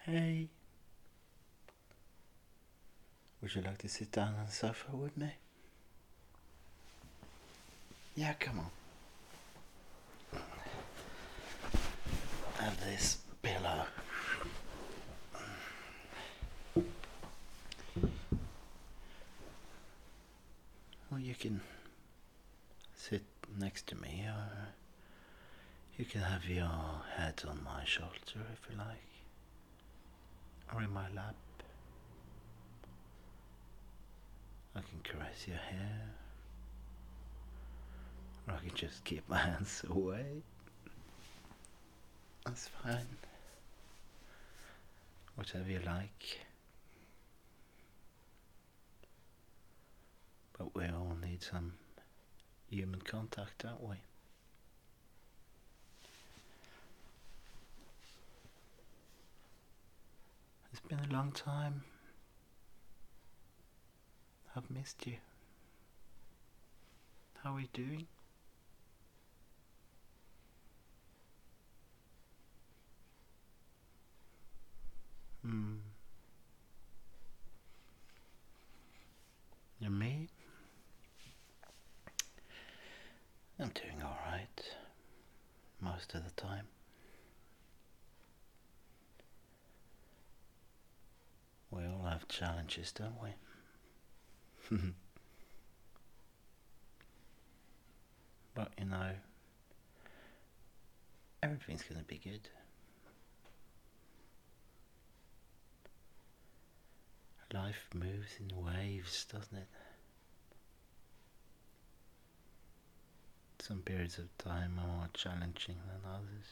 Hey, would you like to sit down on the sofa with me? Yeah, come on. Have this pillow. Well, you can sit next to me, or you can have your head on my shoulder if you like, or in my lap. I can caress your hair, or I can just keep my hands away. That's fine. Whatever you like. But we all need some human contact, don't we? It's been a long time. I've missed you. How are you doing? Hmm. And me? I'm doing alright. Most of the time. We all have challenges, don't we? But you know, everything's gonna be good. Life moves in waves, doesn't it? Some periods of time are more challenging than others.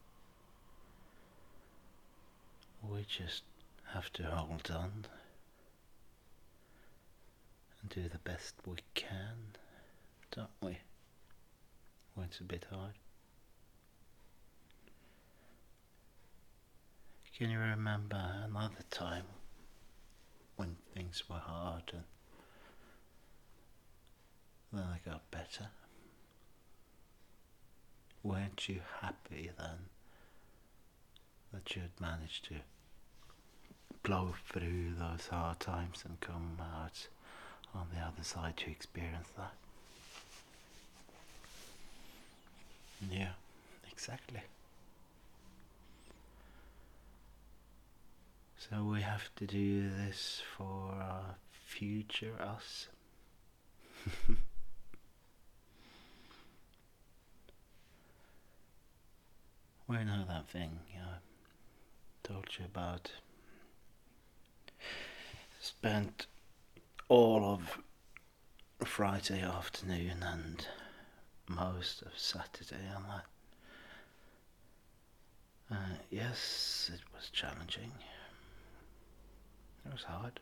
We just have to hold on and do the best we can, don't we? When it's a bit hard. Can you remember another time when things were hard and then they got better? Weren't you happy then that you had managed to blow through those hard times and come out on the other side to experience that? Yeah, exactly. So we have to do this for our future us. We know that thing I told you about. Spent all of Friday afternoon and most of Saturday on that. Yes, it was challenging. It was hard,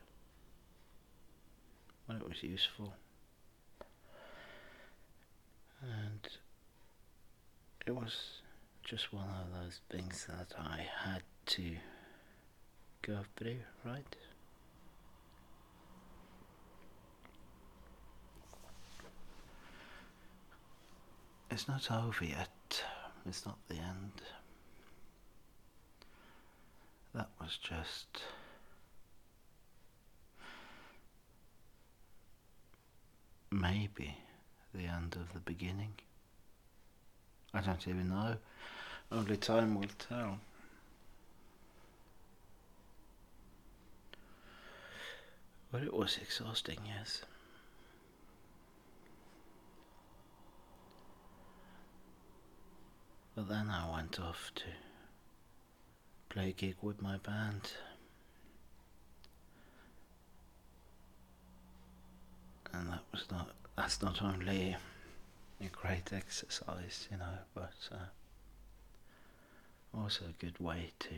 but it was useful. And it was just one of those things that I had to go through, right? It's not over yet. It's not the end. That was just maybe the end of the beginning. I don't even know. Only time will tell. But it was exhausting, yes. But then I went off to play a gig with my band. And that's not only a great exercise, but also a good way to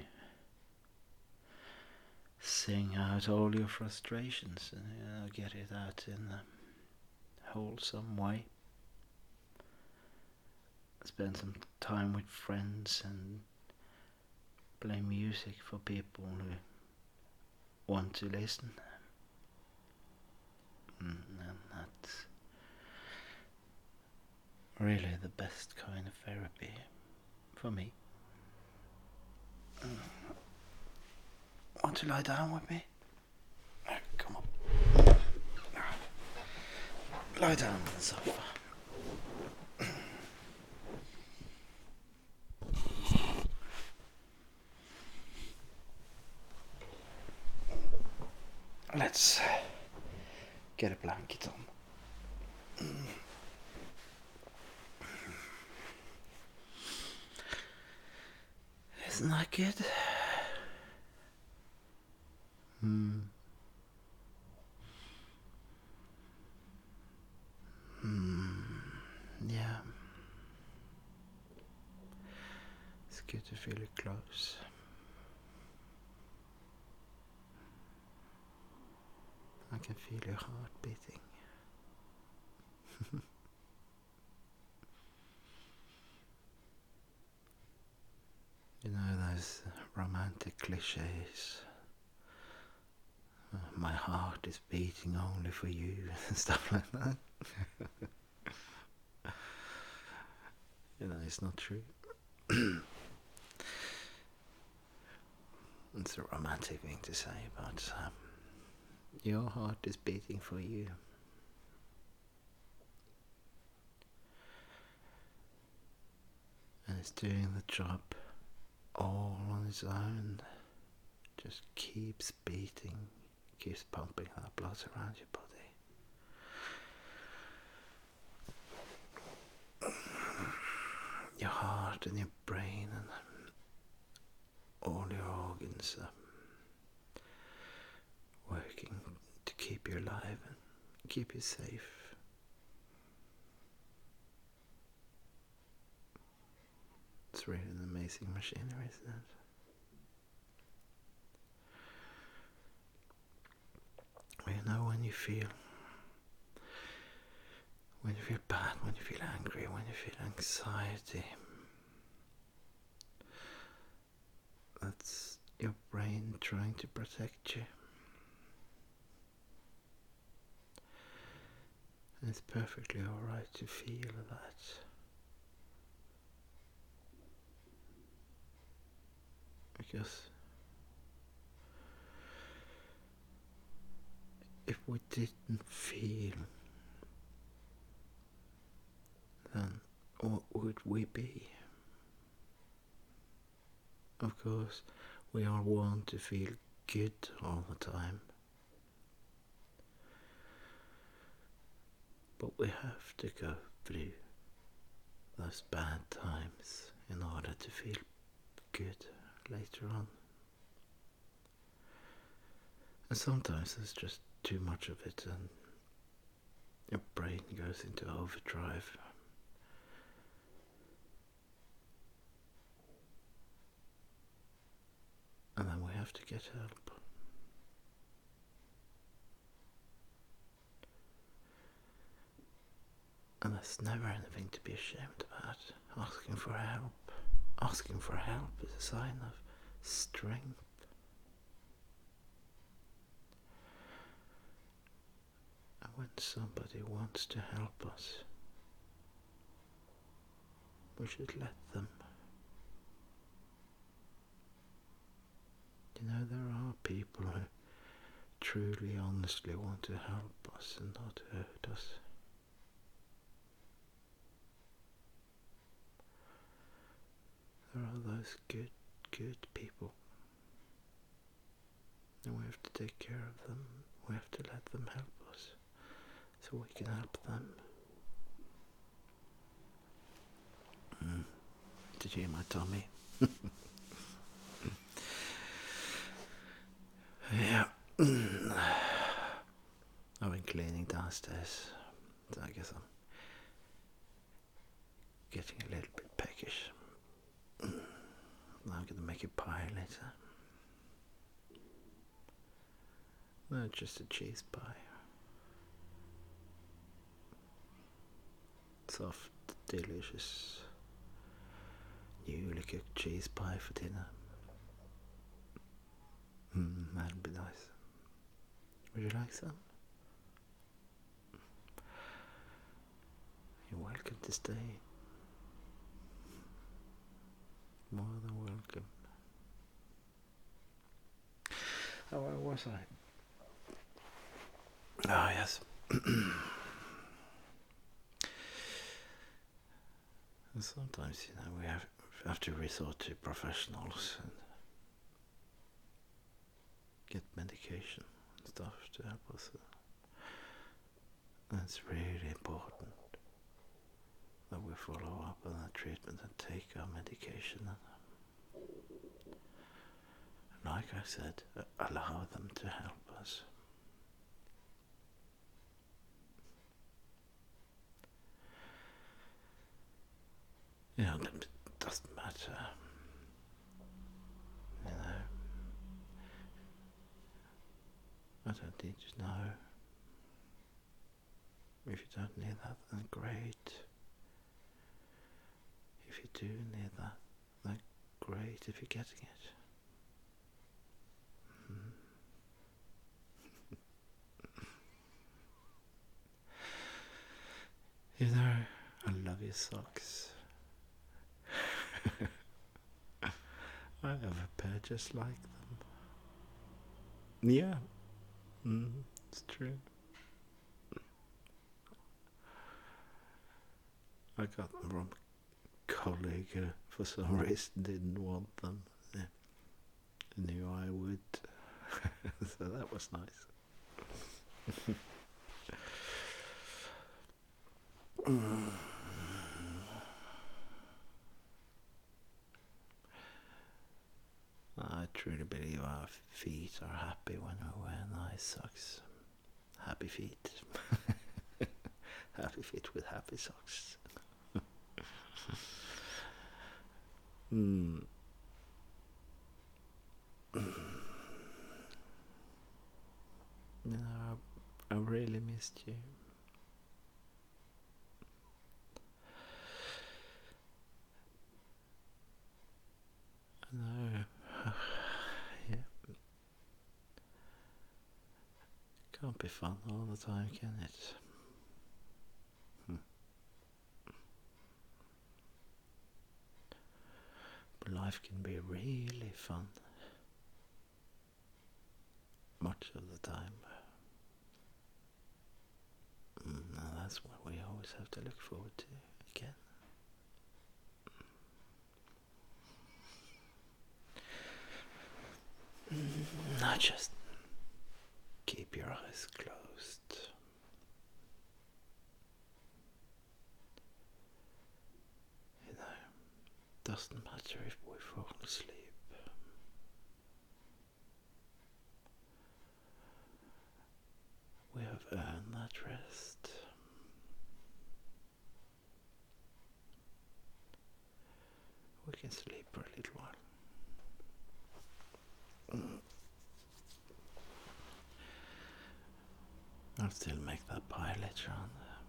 sing out all your frustrations and get it out in a wholesome way. Spend some time with friends and play music for people who want to listen. And that's really the best kind of therapy for me. want to lie down with me? Come on. Lie down on the sofa. Let's get a blanket on. Isn't that good? Yeah. It's good to feel it close. I can feel your heart beating. You know those romantic cliches. My heart is beating only for you and stuff like that. You know, it's not true. It's a romantic thing to say, but your heart is beating for you. And it's doing the job all on its own. Just keeps beating, keeps pumping that blood around your body. Your heart and your brain and all your organs are working to keep you alive and keep you safe. It's really an amazing machinery, isn't it? You know, when you feel bad, when you feel angry, when you feel anxiety, that's your brain trying to protect you. And it's perfectly alright to feel that. Because if we didn't feel, then what would we be? Of course, we all want to feel good all the time. But we have to go through those bad times in order to feel good later on. And sometimes there's just too much of it and your brain goes into overdrive. And then we have to get help. And there's never anything to be ashamed about. Asking for help. Asking for help is a sign of strength. And when somebody wants to help us, we should let them. You know, there are people who truly, honestly want to help us and not hurt us. There are those good people. And we have to take care of them. We have to let them help us so we can help them. Did you hear my tummy? Yeah. I've been cleaning downstairs, so I guess I'm getting a little bit peckish. I'm gonna make a pie later. No, just a cheese pie. Soft, delicious, newly cooked cheese pie for dinner. That'd be nice. Would you like some? You're welcome to stay. More than welcome. where was I? Ah, yes. And sometimes, we have to resort to professionals and get medication and stuff to help us. And it's really important that we follow up on that treatment and take our medication. And like I said, allow them to help us. It doesn't matter. I don't need to know. If you don't need that, then great. If you do need that, then great if you're getting it. I love your socks. I have a pair just like them. Yeah, it's true. I got them from a colleague who, for some reason, didn't want them. Yeah. Knew I would, so that was nice. I truly believe our feet are happy when we wear nice socks. Happy feet. Happy feet with happy socks. I really missed you. I know. Yeah. Can't be fun all the time, can it? But life can be really fun. Much of the time. And that's what we always have to look forward to again. Not just keep your eyes closed. Doesn't matter if we fall asleep. We have earned that rest. We can sleep for a little while. I'll still make that pie later on.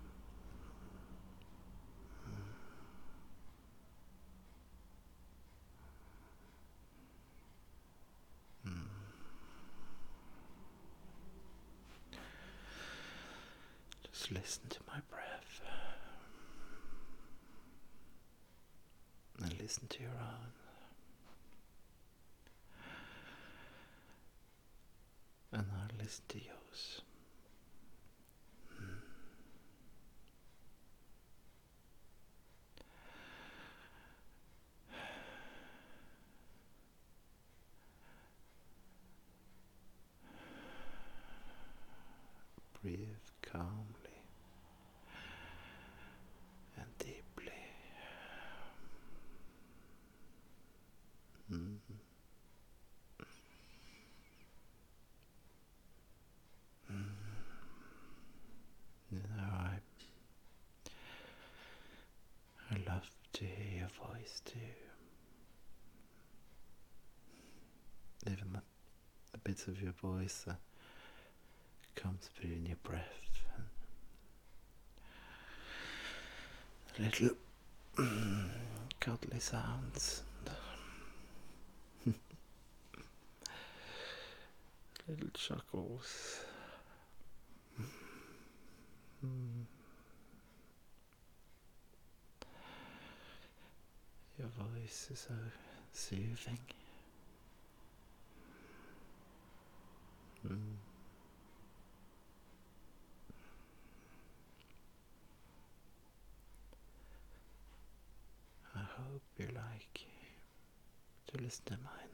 Just listen to my breath. And listen to your own. And I'll listen to yours. Breathe calmly and deeply. I love to hear your voice too. Even the bits of your voice that comes through in your breath. Little cuddly sounds. Little chuckles. Your voice is so soothing. listen to mine.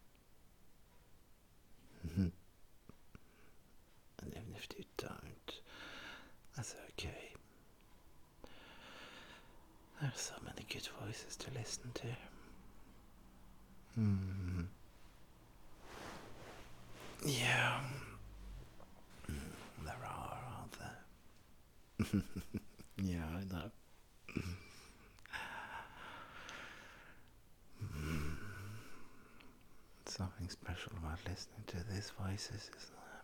And even if you don't, that's okay. There are so many good voices to listen to. Yeah, there are, aren't there? Yeah, I know. Something special about listening to these voices, isn't there?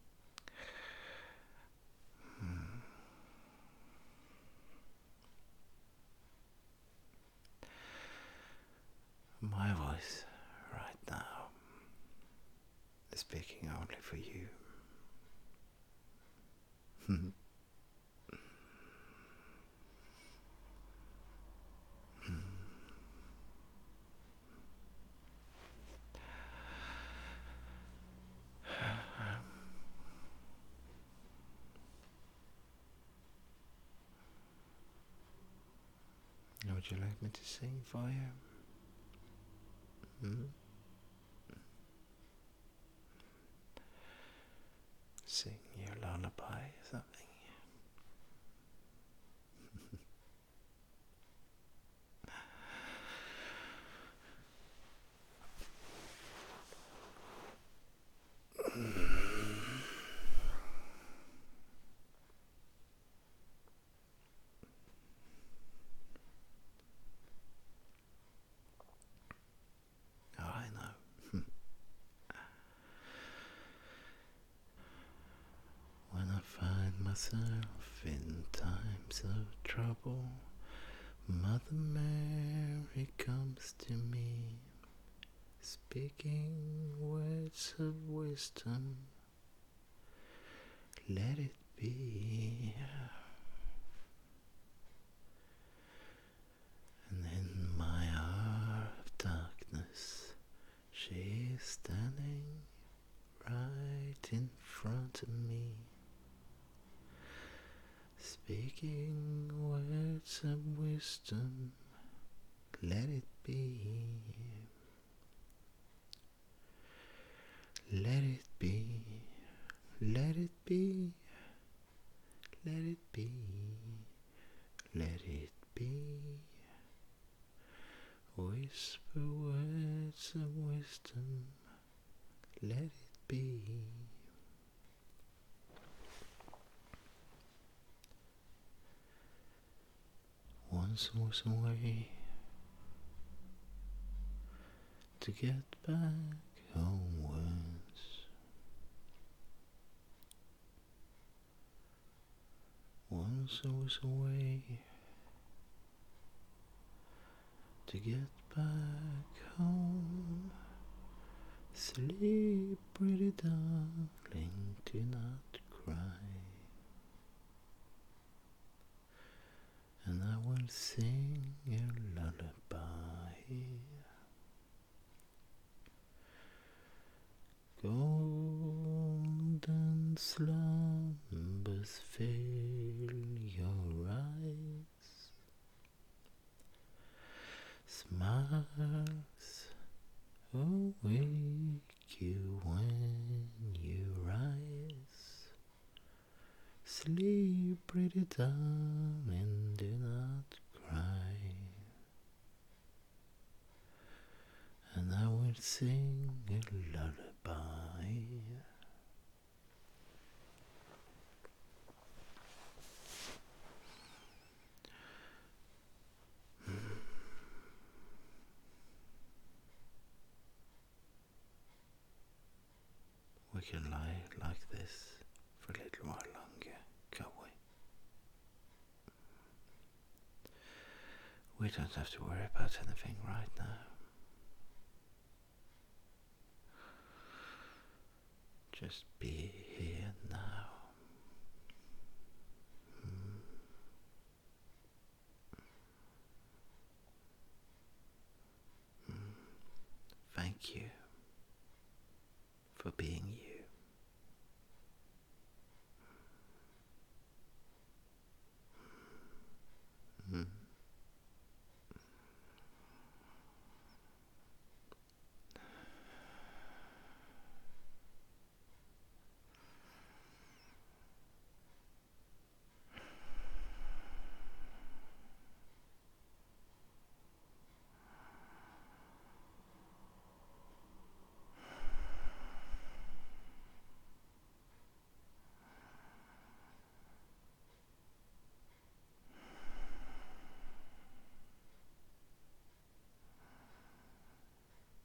My voice, right now, is speaking only for you. Would you like me to sing for you? Sing your lullaby or something? Oh, I know. When I find myself in times of trouble, Mother Mary comes to me, speaking words of wisdom. Let it be. And in my hour of darkness, she is standing right in front of me, speaking words of wisdom. Let it be. Let it be. Let it be. Let it be. Let it be. Whisper words of wisdom. Let it be. Once was a way to get back homewards. Once there was a way to get back home. Sleep, pretty darling, do not cry, and I will sing a lullaby. Golden slumbers fill your eyes, smiles awake you when you rise. Sleep, pretty darling, do not cry, and I will sing a lullaby. We can lie like this for a little while longer, can't we? We don't have to worry about anything right now. Just be here now. Thank you for being you.